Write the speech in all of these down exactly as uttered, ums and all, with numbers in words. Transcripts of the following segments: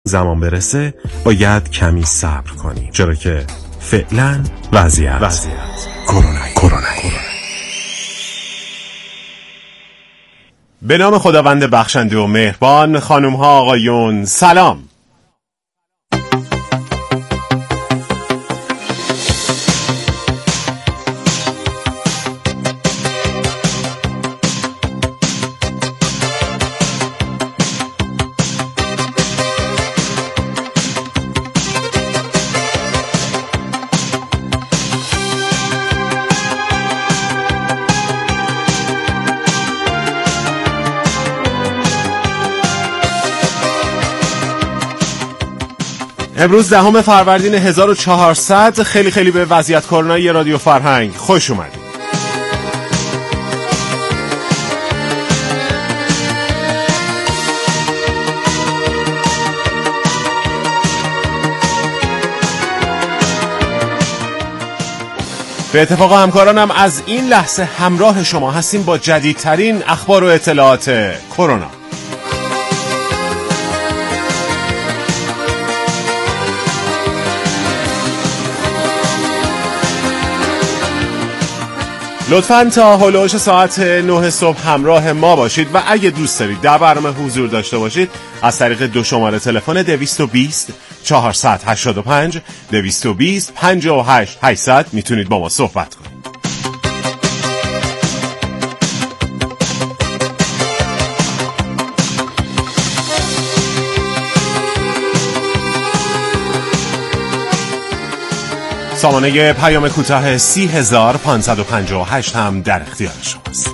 زمان برسه باید کمی صبر کنیم، چرا که فعلا وضعیت وضعیت کرونا کرونا به نام خداوند بخشنده و مهربان. خانم ها آقایون سلام. امروز دهم فروردین هزار و چهارصد. خیلی خیلی به وضعیت کرونایی رادیو فرهنگ خوش اومدید. به اتفاق همکارانم از این لحظه همراه شما هستیم با جدیدترین اخبار و اطلاعات کرونا. لطفاً تا هولوش ساعت نه صبح همراه ما باشید و اگه دوست دارید در برنامه حضور داشته باشید از طریق دو شماره تلفن دویست و بیست چهارصد و هشتاد و پنج دویست و بیست پنجاه و هشت هشتصد میتونید با ما صحبت کنید. سامانه پیام کوتاه سی هزار پانصد و پنجاه و هشت هم در اختیار شماست.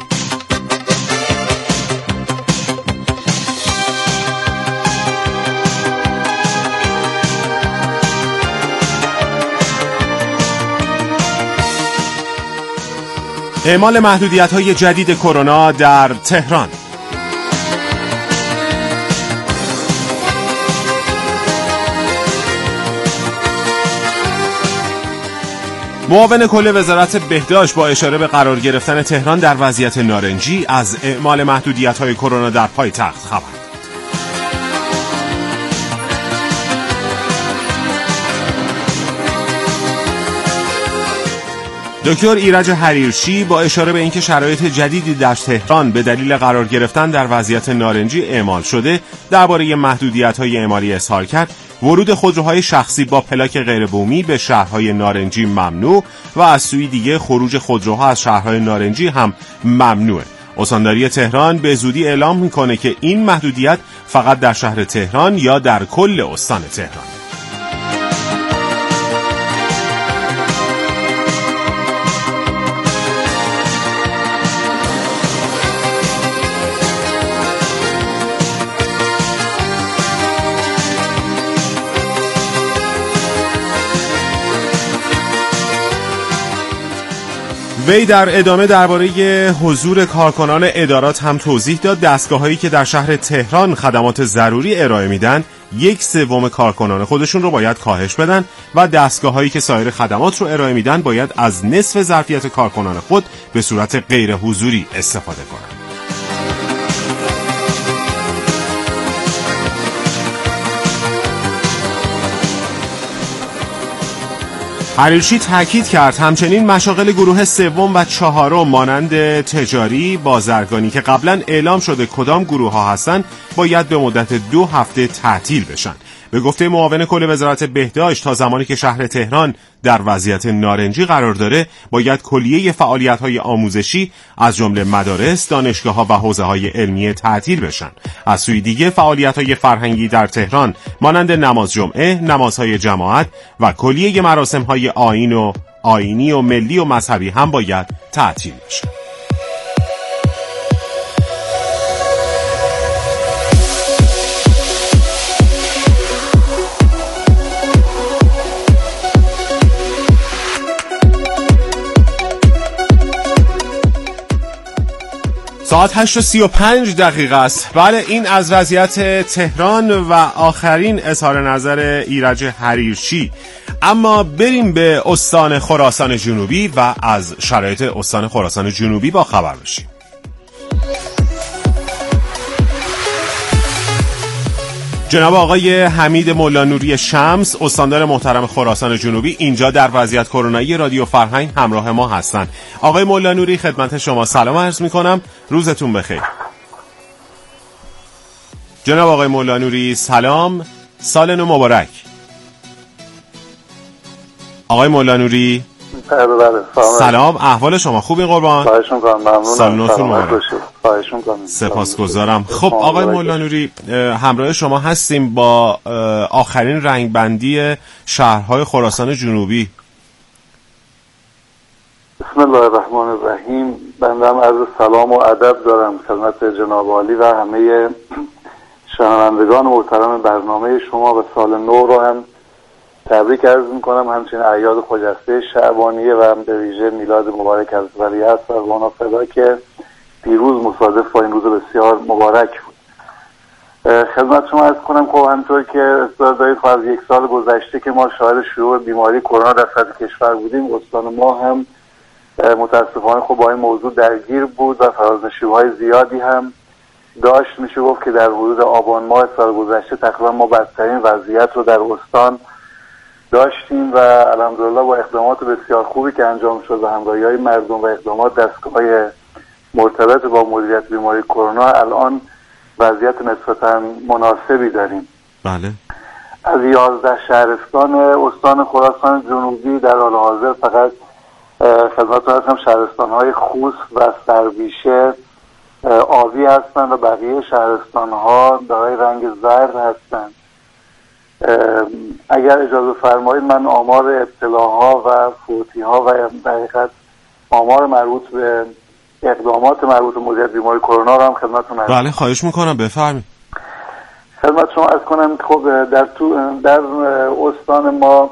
اعمال محدودیت‌های جدید کرونا در تهران. معاون کل وزارت بهداشت با اشاره به قرار گرفتن تهران در وضعیت نارنجی از اعمال محدودیت‌های کرونا در پایتخت خبر داد. دکتر ایرج حریرچی با اشاره به اینکه شرایط جدیدی در تهران به دلیل قرار گرفتن در وضعیت نارنجی اعمال شده درباره محدودیت‌های اعمالی اظهار کرد. ورود خودروهای شخصی با پلاک غیر بومی به شهرهای نارنجی ممنوع و از سوی دیگه خروج خودروها از شهرهای نارنجی هم ممنوعه. استانداری تهران به زودی اعلام میکنه که این محدودیت فقط در شهر تهران یا در کل استان تهران. وی در ادامه درباره حضور کارکنان ادارات هم توضیح داد. دستگاه‌هایی که در شهر تهران خدمات ضروری ارائه میدن یک سوم کارکنان خودشون رو باید کاهش بدن و دستگاه‌هایی که سایر خدمات رو ارائه میدن باید از نصف ظرفیت کارکنان خود به صورت غیر حضوری استفاده کنند. حریرچی تاکید کرد همچنین مشاغل گروه سوم و چهارم مانند تجاری، بازرگانی که قبلا اعلام شده کدام گروه ها هستند باید به مدت دو هفته تعطیل بشن. به گفته معاون کل وزارت بهداشت تا زمانی که شهر تهران در وضعیت نارنجی قرار داره باید کلیه فعالیت‌های آموزشی از جمله مدارس، دانشگاه‌ها و حوزه‌های علمی تعطیل بشن. از سوی دیگه فعالیت‌های فرهنگی در تهران مانند نماز جمعه، نمازهای جماعت و کلیه مراسم‌های آیین و آیینی و ملی و مذهبی هم باید تعطیل بشن. ساعت هشت و سی و پنج دقیقه است. بله، این از وضعیت تهران و آخرین اظهار نظر ایرج حریرچی. اما بریم به استان خراسان جنوبی و از شرایط استان خراسان جنوبی با خبر بشیم. جناب آقای حمید مولانوری شمس، استاندار محترم خراسان جنوبی، اینجا در وضعیت کرونایی رادیو فرهنگ همراه ما هستند. آقای مولانوری خدمت شما سلام عرض می‌کنم، روزتون بخیر. جناب آقای مولانوری سلام، سال نو مبارک. آقای مولانوری بله بله سلام، احوال شما خوبین قربان؟ خواهش می‌کنم، ممنونم. سال نوتون مبارک. خواهش می‌کنم. سپاسگزارم. خب آقای مولانوری همراه شما هستیم با آخرین رنگبندی شهرهای خراسان جنوبی. بسم الله الرحمن الرحیم. بنده هم عرض سلام و ادب دارم خدمت جناب عالی و همه شنوندگان محترم برنامه شما و سال نو رو هم تبریک عرض میکنم، همچنین اعیاد خجسته شعبانیه و هم به ویژه میلاد مبارک از ولیعصر فرزانه فدا که دیروز مصادف با این روز بسیار مبارک بود. خدمت شما عرض کنم خب همطور که اصرار دارید خب از یک سال گذشته که ما شاهد شیوع بیماری کرونا در سطح کشور بودیم، استان ما هم متاسفانه خب با این موضوع درگیر بود و فرازنشیب‌های زیادی هم داشت. میشه گفت که در حدود آبان ماه سال گذشته تقریبا ما بدترین وضعیت رو در استان داشتیم و الحمدلله با اقدامات بسیار خوبی که انجام شد و همراهی‌های مردم و اقدامات دستگاه‌های مرتبط با مدیریت بیماری کرونا الان وضعیت نسبتاً مناسبی داریم. بله. از یازده شهرستان استان خراسان جنوبی در حال حاضر فقط خدمتتون هستم شهرستان‌های خوست و سربیشه آبی هستند و بقیه شهرستان‌ها دارای رنگ زرد هستند. اگر اجازه فرمایید من آمار ابتلاها و فوتی‌ها و در حقیقت آمار مربوط به اقدامات مربوط به مدیریت بیماری کرونا رو هم خدمتتون عرض. بله خواهش میکنم بفرمایید. خدمت شما عرض کنم خب در تو در استان ما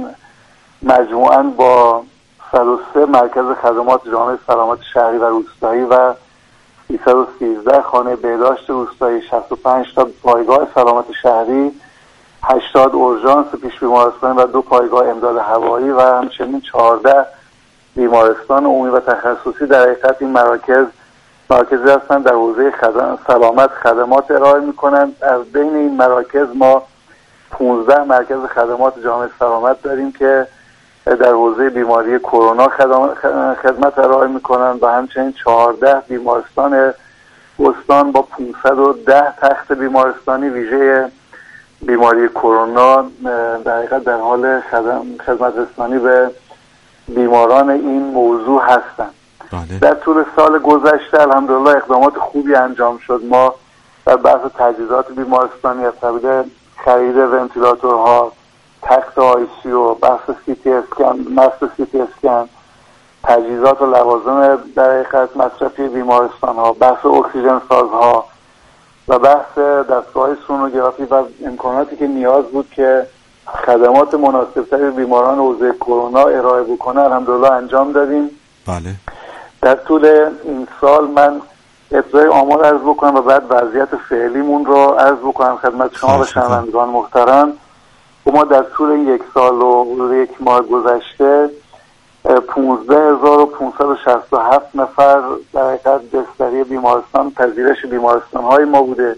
مجموعاً با صد و سه مرکز خدمات جامعه سلامت شهری و روستایی و سیصد و سیزده خانه بهداشت روستایی، شصت و پنج تا پایگاه سلامت شهری، هشتاد اورژانس پیش بیمارستانی و دو پایگاه امداد هوایی و همچنین چهارده بیمارستان عمومی و تخصصی در حقیقت این مراکز مراکزی هستند در حوزه خدم... سلامت خدمات ارائه می‌کنند. از بین این مراکز ما پانزده مرکز خدمات جامعه سلامت داریم که در حوزه بیماری کرونا خدم... خدمت ارائه می‌کنند و همچنین چهارده بیمارستان استان با پانصد و ده تخت بیمارستانی ویژه بیماری کرونا در حقیقت در حال خدم... خدمت رسانی به بیماران این موضوع هستند. بله. در طول سال گذشته الحمدلله اقدامات خوبی انجام شد. ما در بحث تجهیزات بیمارستانی از قبیل خرید ونتیلاتورها، تخت آی سی او، بحث سی تی اسکن، مست سی تی اسکن، تجهیزات و لوازم در حقیقت مصرفی بیمارستان ها، بحث اکسیژن سازها و بحث دستگاه سونوگرافی و امکاناتی که نیاز بود که خدمات مناسب‌تری به بیماران حوزه کرونا ارائه بکنه الحمدلله انجام دادیم. بله. در طول این سال من ابتدای آمار عرض بکنم و بعد وضعیت فعلیمون رو عرض بکنم خدمت شما و شنوندگان محترم. ما در طول یک سال و یک ماه گذشته پانزده هزار و پانصد و شصت و هفت نفر در حقیقت بستری بیمارستان پذیرش بیمارستان های ما بوده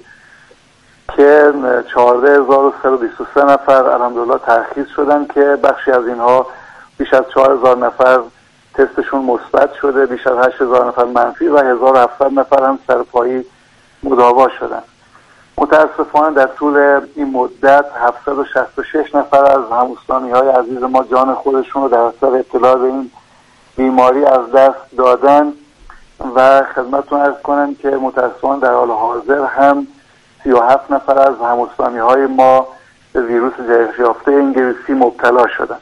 که چهارده هزار و صد و بیست و سه نفر الحمدلله ترخیص شدن که بخشی از اینها بیش از چهار هزار نفر تستشون مثبت شده، بیش از هشت هزار نفر منفی و هزار و هفتصد نفر هم سرپایی مداوا شدن. متاسفانه در طول این مدت هفتصد و شصت و شش نفر از هموستانی های عزیز ما جان خودشون رو در اثر ابتلا به این بیماری از دست دادن و خدمتتون عرض کنم که متاسفانه در حال حاضر هم سی و هفت نفر از هموستانی های ما به ویروس جهش یافته انگلیسی مبتلا شدن.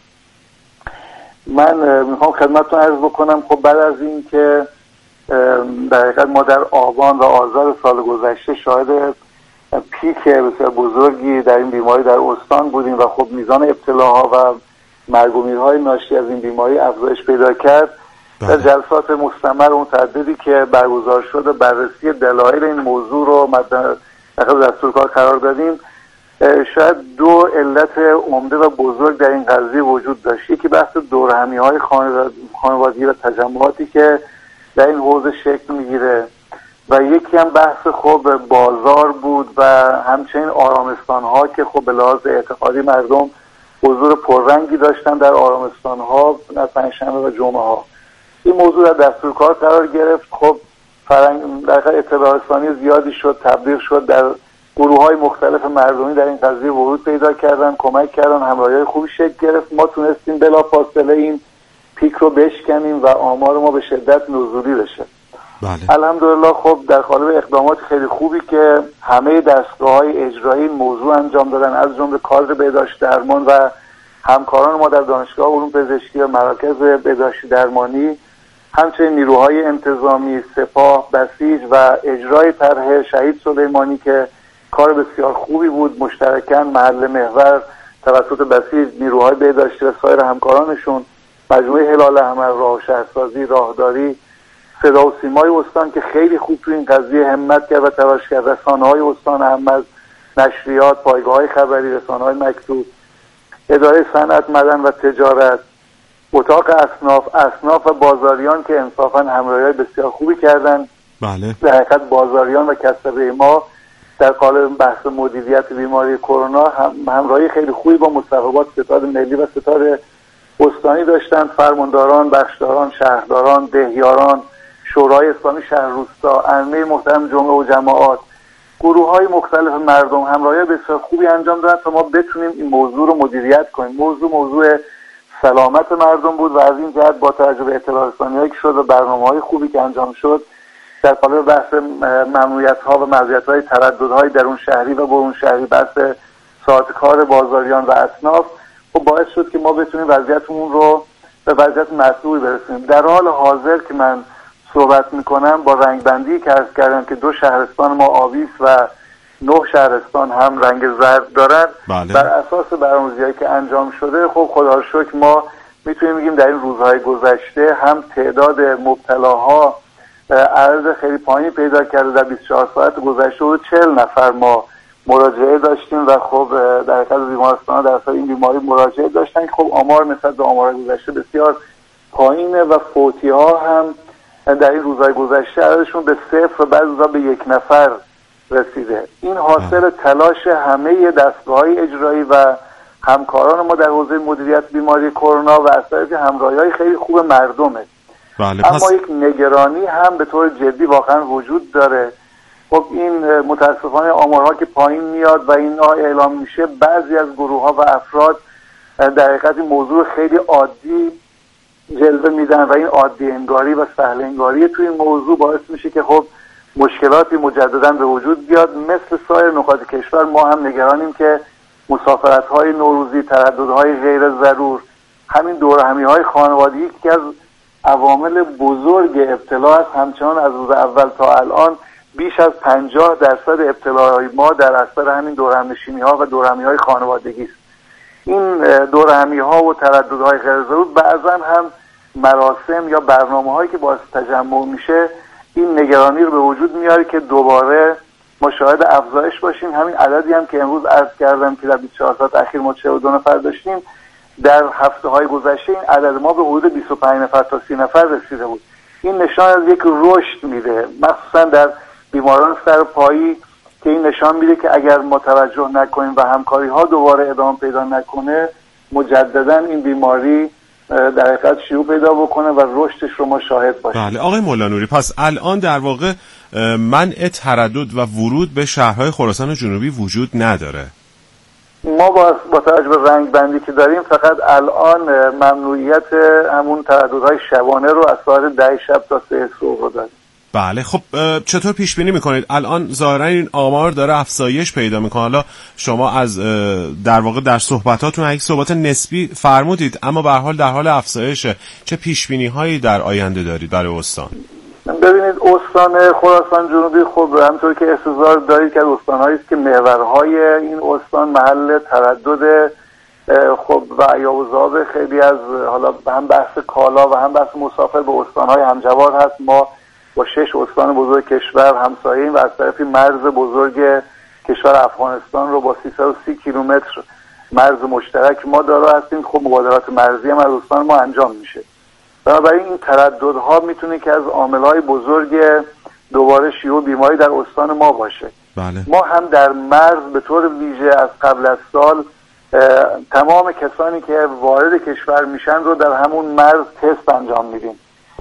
من میخوام خدمتتون عرض بکنم خب بعد از این که در حقیقت ما در آبان و آذر سال گذشته شاهد پیک بسیار بزرگی در این بیماری در استان بودیم و خب میزان ابتلاها و مرگ و میرهای ناشی از این بیماری افزایش پیدا کرد. در جلسات مستمر و متعددی که برگزار شد بررسی دلایل این موضوع رو مد دستور کار قرار دادیم. شاید دو علت عمده و بزرگ در این قضیه وجود داشت. یکی بحث دورهمی‌های خانوادگی و تجمعاتی که در این حوزه شکل میگیره و یکی هم بحث خب بازار بود و همچنین آرامستان ها که خب به لحاظ اعتقادی مردم حضور پررنگی داشتن در آرامستان ها در پنجشنبه و جمعه ها. این موضوع در دستور کار قرار گرفت. خب فرنگ در اطلاع رسانی زیادی شد، تبلیغ شد، در گروه های مختلف مردمی در این قضیه ورود پیدا کردن، کمک کردن، همراهی خوبی شکل گرفت. ما تونستیم بلا فاصله این پیک رو بشکنیم و آمار ما به شدت نزولی بشه. بله. الحمدلله خب در قالب اقدامات خیلی خوبی که همه دستگاه‌های اجرایی موضوع انجام دادن، از جمله کادر بهداشت درمان و همکاران ما در دانشگاه علوم پزشکی و مراکز بهداشتی درمانی، همچنین نیروهای انتظامی، سپاه، بسیج و اجرای طرح شهید سلیمانی که کار بسیار خوبی بود، مشترکاً محل محور توسط بسیج، نیروهای بهداشتی و سایر همکارانشون، مجموعه هلال احمر، راه شهرسازی، راهداری، صدا و سیمای استان که خیلی خوب تو این قضیه همت کرد و تلاش کرد، رسانه‌های استان اهم از نشریات، پایگاه‌های خبری، رسانه‌های مکتوب، اداره صنعت، معدن و تجارت، اتاق اصناف، اصناف و بازاریان که انصافاً همراهی بسیار خوبی کردن. بله. در حقیقت بازاریان و کسبه ما در قالب بحث مدیریت بیماری کرونا هم همراهی خیلی خوبی با مصوبات ستاد ملی و ستاد استانی داشتن. فرمانداران، بخشداران، شهرداران، دهیاران، شورای اسلامی شهر روستا، ائمه محترم جمعه و جماعات، گروه های مختلف مردم همراهی بسیار خوبی انجام دادن تا ما بتونیم این موضوع رو مدیریت کنیم. موضوع موضوع سلامت مردم بود و از این جهت با توجه به اطلاع رسانی‌هایی که شد و برنامه‌های خوبی که انجام شد در قالب بحث ممنوعیت‌ها و مزیت‌های ترددهای درون شهری و برون شهری، بحث ساعت کار بازاریان و اصناف، و باعث شد که ما بتونیم وضعیتمون رو به وضعیت مطلوبی برسونیم. در حال حاضر که من صحبت میکنم با رنگبندی که عرض کردم که دو شهرستان ما آبی است و نه شهرستان هم رنگ زرد دارند. بله. بر اساس برنامه‌ریزی‌هایی که انجام شده خب خدا رو شکر ما میتونیم بگیم در این روزهای گذشته هم تعداد مبتلاها عرض خیلی پایینی پیدا کرده. در بیست و چهار ساعت گذشته بود چهل نفر ما مراجعه داشتیم و خب در حقیقت بیمارستان در اثر این بیماری مراجعه داشتن که خب آمار نسبت به آمار گذشته بسیار پایینه و فوتی ها هم در این روزهای گذشته عددشون به صفر و بعضی روزها به یک نفر رسیده. این حاصل تلاش همه دستگاه‌های اجرایی و همکاران ما در حوزه مدیریت بیماری کرونا و اثرات همراهی‌های خیلی خوب مردمه. بله. اما پس... یک نگرانی هم به طور جدی واقعا وجود داره. خب این متاسفانه آمارها که پایین میاد و اینا اعلام میشه، بعضی از گروه‌ها و افراد در حقیقت این موضوع خیلی عادی جلوه میدن و این عادی انگاری و سهل انگاری توی این موضوع باعث میشه که خب مشکلاتی مجددا به وجود بیاد. مثل سایر نقاط کشور ما هم نگرانیم که مسافرت‌های نوروزی، ترددهای غیر ضرور، همین دورهمی‌های خانوادگی که از عوامل بزرگ ابتلا است، همچنان از روز اول تا الان بیش از پنجاه درصد ابتلاهای ما در اثر همین دورهم‌نشینی‌ها و دورهمی‌های خانوادگی است. این دورهمی‌ها و ترددهای غیر ضرور بعضا هم مراسم یا برنامه‌هایی که باعث تجمع میشه این نگرانی رو به وجود میاره که دوباره ما شاهد افزایش باشیم. همین عددی هم که امروز عرض کردم که در بیست و چهار ساعت اخیر ما چهل و دو نفر داشتیم، در هفته‌های گذشته این عدد ما به حدود بیست و پنج نفر تا سی نفر رسیده بود. این نشان از یک رشد میده، مخصوصا در بیماران سرپایی، که این نشان میده که اگر ما توجه نکنیم و همکاری ها دوباره ادامه پیدا نکنه، مجددا این بیماری در حقیقت شیوع پیدا بکنه و رشدش رو ما شاهد باشیم. بله آقای مولانوری، پس الان در واقع منع تردد و ورود به شهرهای خراسان جنوبی وجود نداره. ما با, با توجه به رنگ بندی که داریم فقط الان ممنوعیت همون ترددهای شبانه رو از ساعت ده شب تا سه صبح رو داریم. بله. خب چطور پیش بینی میکنید؟ الان ظاهرا این آمار داره افزایش پیدا میکنه. حالا شما از در واقع در صحبتاتون یک صحبت نسبی فرمودید، اما به هر حال در حال افزایشه. چه پیش بینی هایی در آینده دارید برای استان؟ ببینید استان خراسان جنوبی خب همونطور که استظهار دارید که استان‌هایی است که محورهای این استان محل تردد خب و عیاوزاب خیلی از حالا هم بحث کالا و هم بحث مسافر به استان‌های همجوار هست. ما با شش استان بزرگ کشور همسایه‌ایم و از طرفی مرز بزرگ کشور افغانستان رو با سیصد و سی کیلومتر مرز مشترک ما دارا هستیم. خب مبادلات مرزی هم از استان ما انجام میشه. بنابراین این ترددها میتونه که از عامل‌های بزرگ دوباره شیوع بیماری در استان ما باشه. بله. ما هم در مرز به طور ویژه از قبل از سال تمام کسانی که وارد کشور میشن رو در همون مرز تست انجام میدیم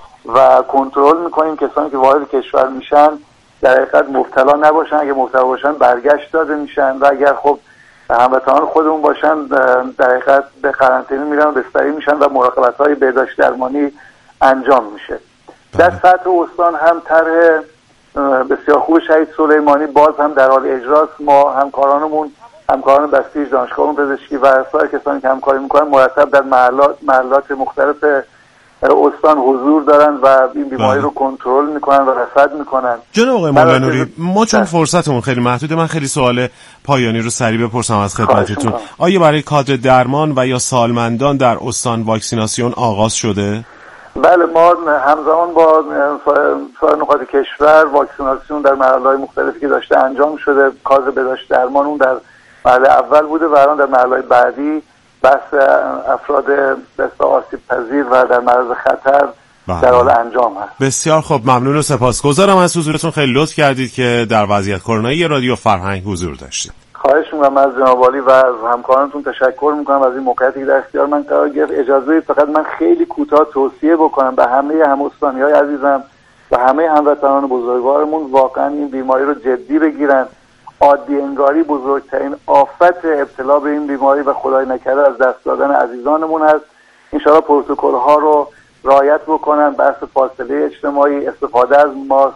و کنترل میکنیم کسانی که وارد کشور میشن در حقیقت مبتلا نباشن، اگه مبتلا باشن برگشت داده میشن و اگر خب هموطنان خودمون باشن در حقیقت به قرنطینه میرن، بستری میشن و مراقبت‌های بهداشت درمانی انجام میشه. بله. در سطح استان هم طرح بسیار خوب شهید سلیمانی باز هم در حال اجراست. ما همکارانمون، همکاران بسیج دانشگاه علوم پزشکی و سایر کسانی که همکاری میکنن مرتب در محلات محلات مختلف استان حضور دارن و این بیماری رو کنترل میکنن و رصد میکنن. جناب آقای مولانوری، ما چون فرصتمون خیلی محدوده، من خیلی سوال پایانی رو سریع بپرسم از خدمتتون. آیا برای کادر درمان و یا سالمندان در استان واکسیناسیون آغاز شده؟ بله، ما همزمان با سایر نقاط کشور واکسیناسیون در مرحله‌های مختلفی که داشته انجام شده. کادر بهداشت درمان اون در مرحله اول بوده و الان در مرحله بعدی بحث افراد بسیار آسیب پذیر و در معرض خطر بله. در حال انجام هست. بسیار خوب، ممنون و سپاسگزارم از حضورتون. خیلی لطف کردید که در وضعیت کرونایی رادیو فرهنگ حضور داشتید. خواهش می‌کنم از جناب عالی و از همکارانتون تشکر می‌کنم از این موقعیتی که در اختیار من قرار گرفت. اجازه بدید فقط من خیلی کوتاه توصیه بکنم به همه هم‌استانی‌های عزیزم و همه هموطنان بزرگوارمون واقعا این بیماری رو جدی بگیرن. عادی انگاری بزرگترین آفت ابتلا به این بیماری و خدای نکرده از دست دادن عزیزانمون هست. ان شاءالله پروتکل ها رو رعایت بکنن، بحث فاصله اجتماعی، استفاده از ماسک،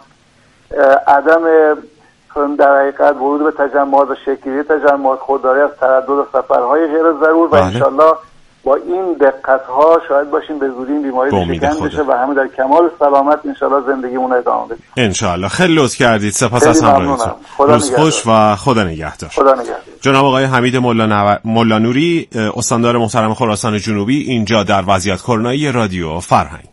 عدم در حقیقت ورود به تجمعات و شکلی تجمعات، خودداری از تردد و سفرهای غیر ضرور و ان شاءالله با این دقت‌ها شاید باشیم به زودی این بیماری شکست بشه و همه در کمال سلامت ان شاءالله زندگیمون رو ادامه بدیم. ان شاءالله. خیلی لطف کردید. سپاس از همراهیتون. روز خوش و خدا نگهدار. خدا نگهدار. جناب آقای حمید مولانوری، استاندار محترم خراسان جنوبی، اینجا در وضعیت کرونایی رادیو فرهنگ.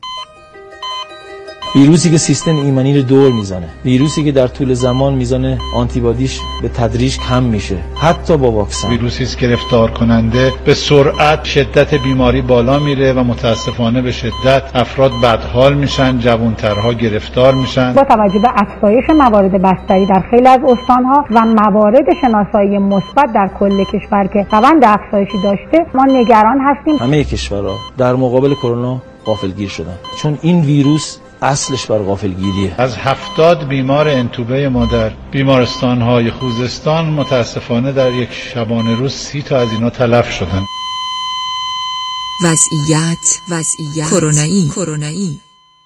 ویروسی که سیستم ایمنی رو دور میزنه، ویروسی که در طول زمان میزان آنتیبادیش به تدریج کم میشه حتی با واکسن. ویروسی است گرفتار کننده، به سرعت شدت بیماری بالا میره و متاسفانه به شدت افراد بدحال میشن، جوانترها گرفتار میشن. با توجه به افزایش موارد بستری در خیلی از استانها و موارد شناسایی مثبت در کل کشور که روند افزایشی داشته، ما نگران هستیم. همه کشورها در مقابل کرونا غافلگیر شدن، چون این ویروس اصلش بر غافلگیریه. از هفتاد بیمار انتوبه ما در بیمارستان‌های خوزستان متاسفانه در یک شبانه روز سی تا از اینا تلف شدن. وضعیت وضعیت کرونایی کرونایی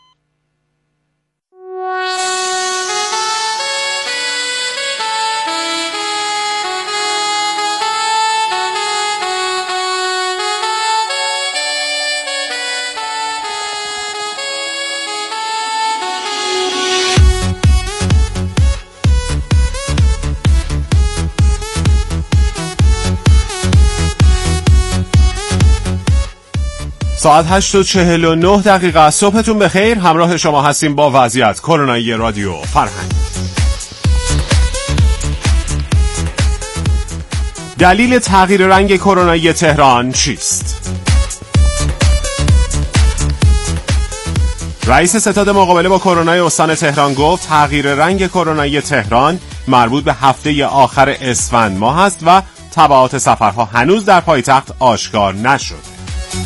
ساعت هشت و چهل و نه دقیقه. صبحتون بخیر. همراه شما هستیم با وضعیت کرونایی رادیو فرهنگ. دلیل تغییر رنگ کرونایی تهران چیست؟ رئیس ستاد مقابله با کرونا استان تهران گفت تغییر رنگ کرونایی تهران مربوط به هفته آخر اسفند ماه است و تبعات سفرها هنوز در پایتخت آشکار نشد.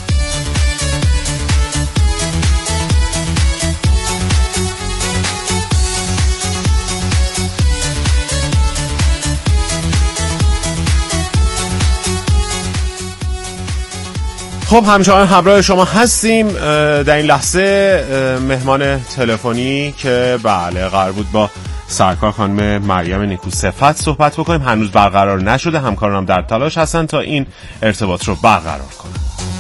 خب همچنان همراه شما هستیم. در این لحظه مهمان تلفنی که بله قرار بود با سرکار خانم مریم نیکوصفت صحبت بکنیم هنوز برقرار نشده. همکارانم در تلاش هستن تا این ارتباط رو برقرار کنن.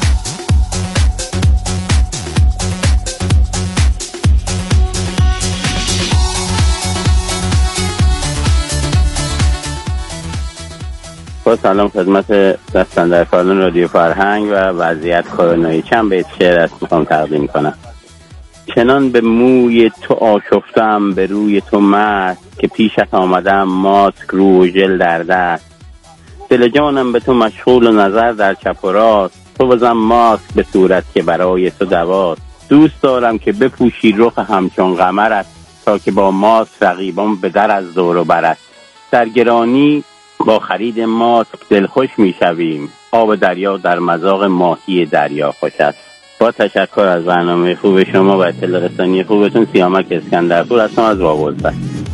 سلام خدمت دستاندرکاران رادیو فرهنگ و وضعیت کرونایی. چند بیت شعر است میخوام تقدیم کنم. چنان به موی تو آشفتم به روی تو مست، که پیشت آمدم ماسک رو و ژل در دست. دل جانم به تو مشغول و نظر در چپ و راست، تو بزن ماسک به صورت که برای تو دواست. دوست دارم که بپوشی رخ همچون قمرت، تا که با ماست رقیبان به در از دور و بر است. در گرانی با خرید ماست دلخوش میشویم، آب دریا در مذاق ماهی دریا خوش است. با تشکر از برنامه خوب شما و اطلاع رسانی خوبتون. سیامک اسکندرپور هستم از بابلسر.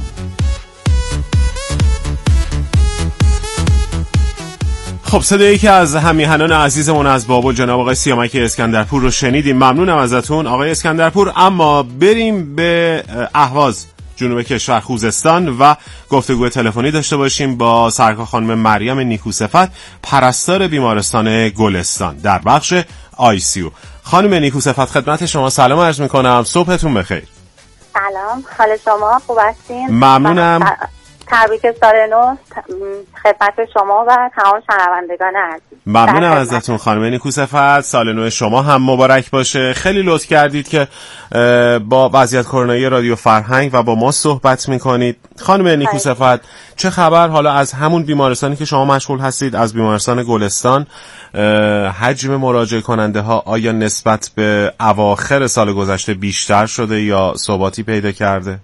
خب صدایی که از همیهنان عزیزمون از بابل جناب آقای سیامک اسکندرپور رو شنیدیم. ممنونم ازتون آقای اسکندرپور. اما بریم به اهواز جنوب کشور خوزستان و گفتگو تلفنی داشته باشیم با سرکار خانم مریم نیکوصفت، پرستار بیمارستان گلستان در بخش آی سی یو. خانم نیکوصفت خدمت شما سلام عرض میکنم، صبحتون بخیر. سلام، حال شما خوب هستین؟ ممنونم. تبریک سال نو خدمت شما و تمام شنوندگان عزیز. ممنونم ازتون خانم نیکوصفت، سال نو شما هم مبارک باشه. خیلی لطف کردید که با وضعیت کرونایی رادیو فرهنگ و با ما صحبت میکنید. خانم نیکوصفت چه خبر حالا از همون بیمارستانی که شما مشغول هستید، از بیمارستان گلستان؟ حجم مراجعه کننده ها آیا نسبت به اواخر سال گذشته بیشتر شده یا ثباتی پیدا کرده؟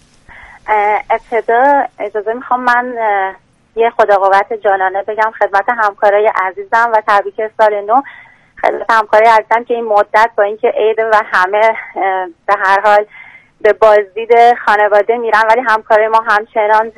ابتدا اجازه میخوام من یه خداقوت جانانه بگم خدمت همکارای عزیزم و تبریک سال نو خدمت همکارای عزیزم که این مدت با اینکه عید و همه به هر حال به بازدید خانواده میرن ولی همکارای ما همچنان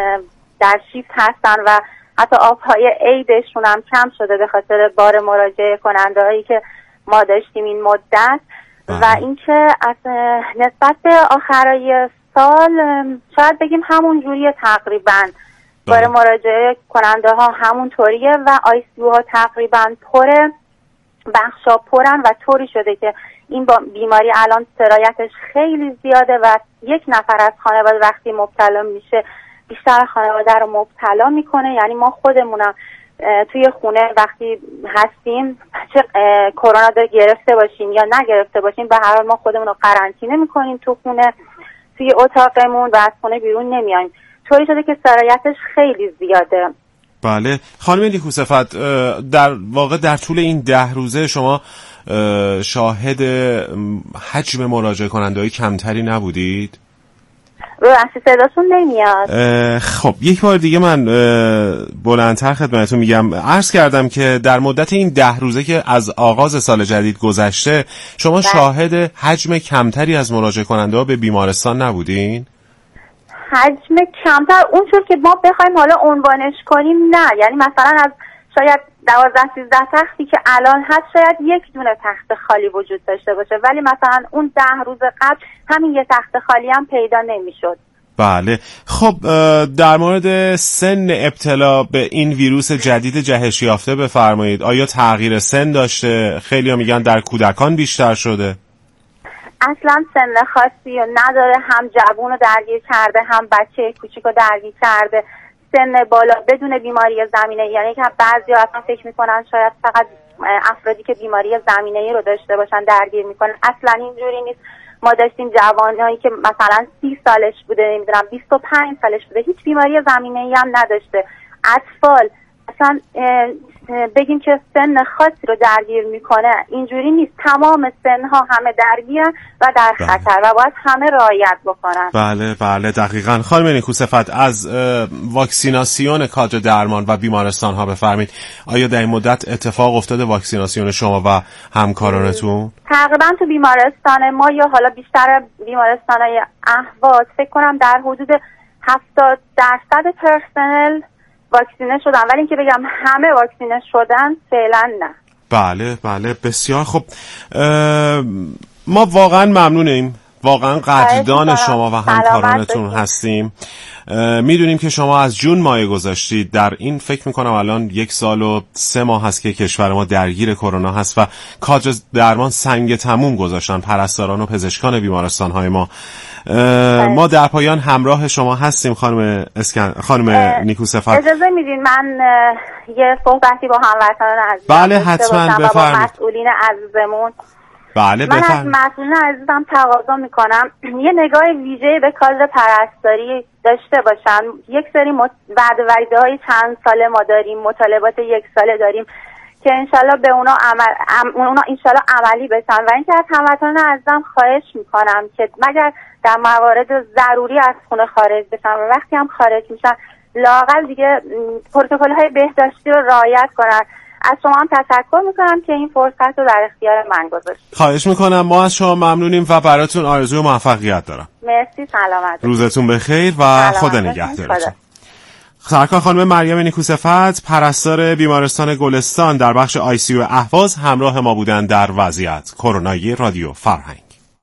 در شیفت هستن و حتی آبهای عیدشون هم کم شده به خاطر بار مراجعه کننده هایی که ما داشتیم این مدت. و اینکه از نسبت به آخرای سال شاید بگیم همون جوریه تقریبا، بار مراجعه کننده ها همون طوریه و آی سی یو ها تقریبا پره، بخشا پرن و طوری شده که این بیماری الان سرایتش خیلی زیاده و یک نفر از خانواده وقتی مبتلا میشه بیشتر خانواده رو مبتلا میکنه. یعنی ما خودمونم توی خونه وقتی هستیم چه کرونا رو گرفته باشیم یا نگرفته باشیم به هر حال ما خودمون رو قرنطینه میکنیم تو خونه توی اتاقمون و از خونه بیرون نمیایم. طوری شده که سرایتش خیلی زیاده. بله خانم نیکوصفت، در واقع در طول این ده روزه شما شاهد حجم مراجعه کننده های کمتری نبودید؟ رو اصلی صداشون نمیاد. خب یک بار دیگه من بلندتر خدمتتون میگم. عرض کردم که در مدت این ده روزه که از آغاز سال جدید گذشته شما بله. شاهد حجم کمتری از مراجعه کننده ها به بیمارستان نبودین؟ حجم کمتر اونطور که ما بخوایم حالا عنوانش کنیم نه، یعنی مثلا از شاید دوازده سیزده تختی که الان هست شاید یک دونه تخت خالی وجود داشته باشه ولی مثلا اون ده روز قبل همین یه تخت خالی هم پیدا نمیشد. بله خب در مورد سن ابتلا به این ویروس جدید جهش یافته بفرمایید. آیا تغییر سن داشته؟ خیلی ها میگن در کودکان بیشتر شده. اصلا سن خاصی نداره، هم جوون رو درگیر کرده هم بچه کوچیک رو درگیر کرده. سن بالا بدون بیماری زمینه‌ای، یعنی که بعضیا اصلا فکر میکنن شاید فقط افرادی که بیماری زمینه‌ای رو داشته باشن درگیر میکنن. اصلا اینجوری نیست. ما داشتیم جوانایی که مثلا سی سالش بوده، نمیدونم بیست و پنج سالش بوده، هیچ بیماری زمینه‌ای هم نداشته. اطفال اصلا بگیم که سن خاصی رو درگیر میکنه اینجوری نیست. تمام سنها همه درگیرن و در بله. خطر و باید همه رعایت بکنن. بله بله دقیقاً. خانم نیکوصفت از واکسیناسیون کادر درمان و بیمارستان ها بفرمایید. آیا در این مدت اتفاق افتاده واکسیناسیون شما و همکارانتون؟ تقریبا تو بیمارستان ما یا حالا بیشتر بیمارستان‌های اهواز فکر کنم در حدود هفتاد درصد پرسنل واکسینه شدن، ولی اینکه بگم همه واکسینه شدن فعلا نه. بله بله بسیار خوب. ما واقعا ممنونیم، واقعا قدردان شما و همکارانتون هستیم. میدونیم که شما از جون مایه گذاشتید. در این فکر میکنم الان یک سال و سه ماه هست که کشور ما درگیر کرونا هست و کادر درمان سنگ تموم گذاشتن پرستاران و پزشکان بیمارستان های ما. ما در پایان همراه شما هستیم خانم اسکن... خانم نیکوصفت. اجازه میدین من یه صحبتی با هموطنان عزیزم بله حتما بفرمایید. مسئولین عزیزمون بله من از مسئولین عزیزم تقاضا میکنم یه نگاه ویژه به کادر پرستاری داشته باشن. یک سری مت... وعده وریده های چند ساله ما داریم، مطالبات یک ساله داریم که انشالله به اونا عمل ام... اونا انشالله عملی بشن. و اینکه از هموطنان عزیزم خواهش میکنم که مگر در موارد ضروری از خونه خارج بشن و وقتی هم خارج میشن لااقل دیگه پروتکل‌های بهداشتی رو رعایت کنن. از شما هم تشکر میکنم که این فرصت رو در اختیار من گذاشتید. خواهش میکنم، ما از شما ممنونیم و براتون آرزوی موفقیت دارم. مرسی، سلامت. روزتون بخیر و خدا نگهدارتون. سرکار خانم مریم نیکوصفت، پرستار بیمارستان گلستان در بخش آی سی یو اهواز، همراه ما بودند در وضعیت کرونایی رادیو فرهنگ.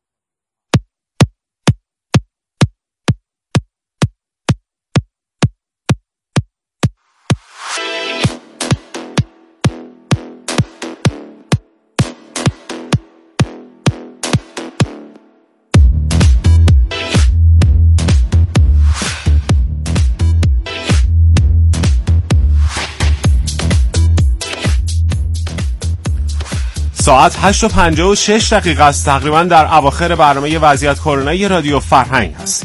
ساعت هشت و پنجاه و شش دقیقه است. تقریبا در اواخر برنامه وضعیت کرونایی رادیو فرهنگ هست.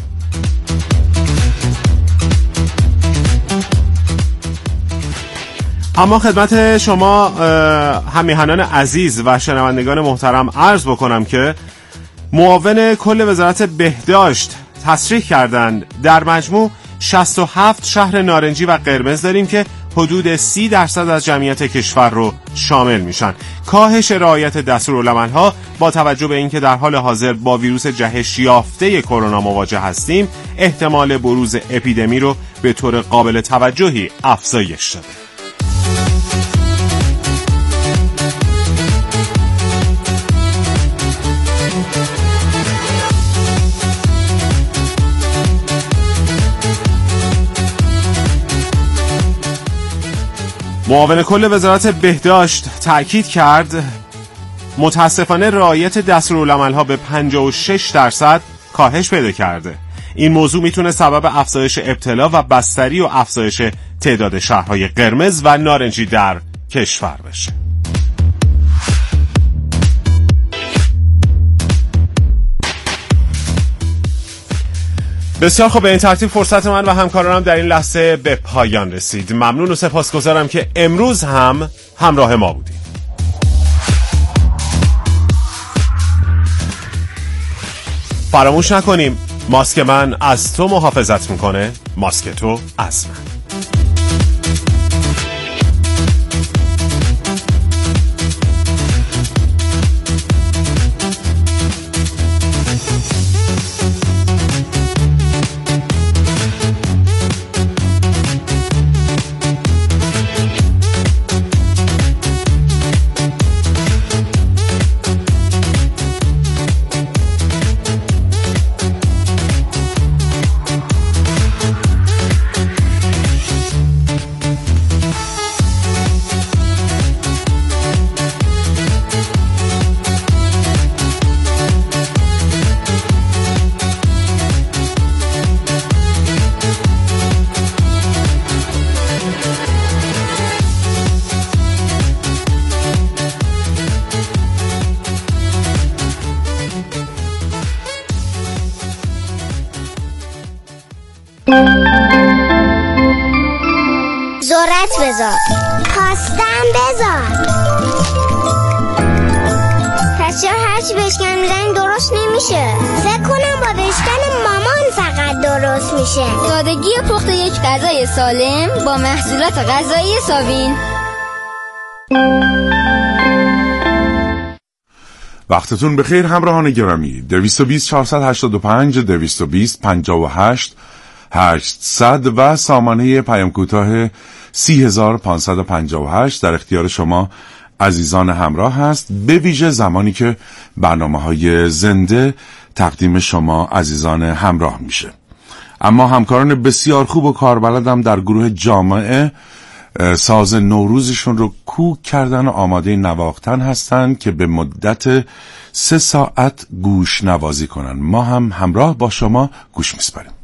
اما خدمت شما همیهنان عزیز و شنوندگان محترم عرض بکنم که معاون کل وزارت بهداشت تصریح کردند در مجموع شصت و هفت شهر نارنجی و قرمز داریم که حدود سی درصد از جمعیت کشور رو شامل میشن. کاهش رعایت دستورالعمل‌ها با توجه به اینکه در حال حاضر با ویروس جهش یافته کرونا مواجه هستیم، احتمال بروز اپیدمی رو به طور قابل توجهی افزایش داده. معاون کل وزارت بهداشت تأکید کرد متاسفانه رعایت دستورالعمل‌ها به پنجاه و شش درصد کاهش پیدا کرده. این موضوع میتونه سبب افزایش ابتلا و بستری و افزایش تعداد شهرهای قرمز و نارنجی در کشور بشه. بسیار خوب، به این ترتیب فرصت من و همکارانم در این لحظه به پایان رسید. ممنون و سپاسگزارم که امروز هم همراه ما بودید. فراموش نکنیم ماسک من از تو محافظت میکنه، ماسک تو از من. ذرت بذار، خواستم بذار. پس چرا هرچی بشکن میزنی درست نمیشه؟ فکر کنم با بشکن مامان فقط درست میشه. سادگی پخت یک غذای سالم با محصولات غذایی ساوین. وقتتون بخیر همراهان گرامی. دویست و بیست چهارصد و هشتاد و پنج دویست و بیست پنجاه و هشت هشتصد و سامانه پیام کوتاه سی هزار و پانصد و پنجاه و هشت در اختیار شما عزیزان همراه هست، به ویژه زمانی که برنامه‌های زنده تقدیم شما عزیزان همراه میشه. اما همکاران بسیار خوب و کاربلدم در گروه جامعه ساز نوروزشون رو کوک کردن و آماده نواختن هستن که به مدت سه ساعت گوش نوازی کنن. ما هم همراه با شما گوش میسپاریم.